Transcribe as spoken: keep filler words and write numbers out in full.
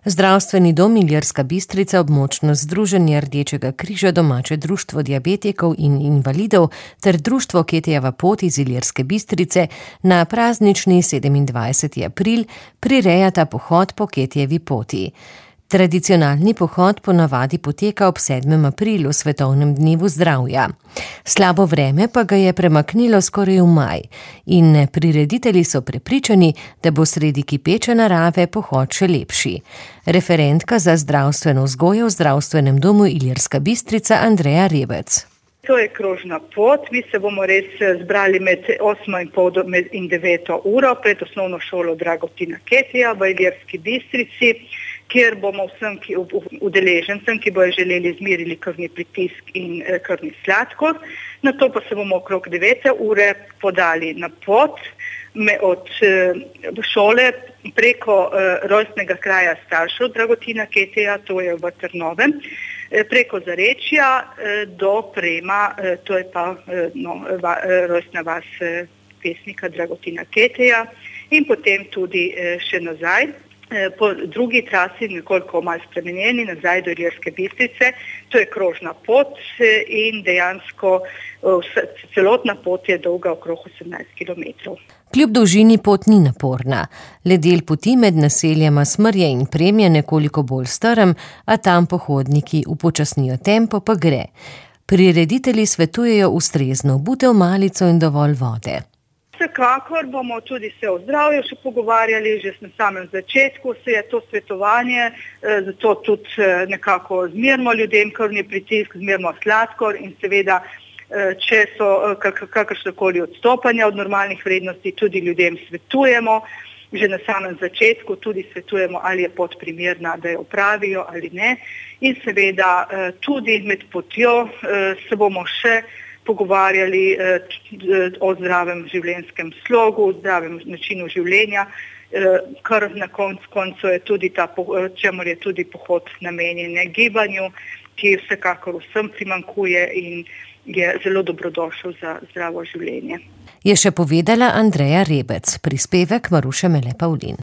Zdravstveni dom Ilirska Bistrica, območno združenje Rdečega križa, domače društvo diabetikov in invalidov ter društvo Ketijeva pot iz Ilirske Bistrice na praznični sedemindvajseti april prirejata pohod po Ketijevi poti. Tradicionalni pohod ponavadi poteka ob sedmem aprilu, svetovnem dnevu zdravja. Slabo vreme pa ga je premaknilo skoraj v maj in prireditelji so prepričani, da bo sredi kipeče narave pohod še lepši. Referentka za zdravstveno vzgojo v zdravstvenem domu Ilirska Bistrica Andreja Rebec. To je krožna pot. Mi se bomo res zbrali med osmo in pol in deveto uro pred osnovno šolo Dragotina Ketija v Ilirski Bistrici, kjer bomo vsem ki, udeležencem, ki bojo želeli, izmerili krvni pritisk in eh, krvni sladkor. Na to pa se bomo okrog devete ure podali na pot me, od eh, šole preko eh, rojstnega kraja staršev Dragotina Ketija, to je v Trnovem, eh, preko Zarečja eh, do Prema, eh, to je pa eh, no, va, eh, rojstna vas eh, pesnika Dragotina Ketija, in potem tudi eh, še nazaj. Po drugi trasi, nekoliko malo spremenjeni, nazaj do Ilirske Bistrice. To je krožna pot in dejansko celotna pot je dolga okrog osemnajst kilometrov. Kljub dolžini pot ni naporna. Le del poti med naseljama Smrje in Prem je nekoliko bolj strm, a tam pohodniki upočasnijo tempo, pa gre. Prireditelji svetujejo ustrezno obutev, malico in dovolj vode. Vsekakor bomo tudi se o zdravju še pogovarjali, že na samem začetku se je to svetovanje, zato tudi nekako zmerimo ljudem krvni pritisk, zmerimo sladkor in seveda, če so kakršnekoli odstopanja od normalnih vrednosti, tudi ljudem svetujemo, že na samem začetku tudi svetujemo, ali je pot primerna, da jo opravijo ali ne. In seveda tudi med potjo se bomo še pogovarjali eh, o zdravem življenjskem slogu, o zdravem načinu življenja, eh, kar na koncu koncu je tudi ta, čemur je tudi pohod namenjen gibanju, ki vsekakor vsem primankuje in je zelo dobrodošel za zdravo življenje. Je še povedala Andreja Rebec, prispevek Maruše Mele Pavlin.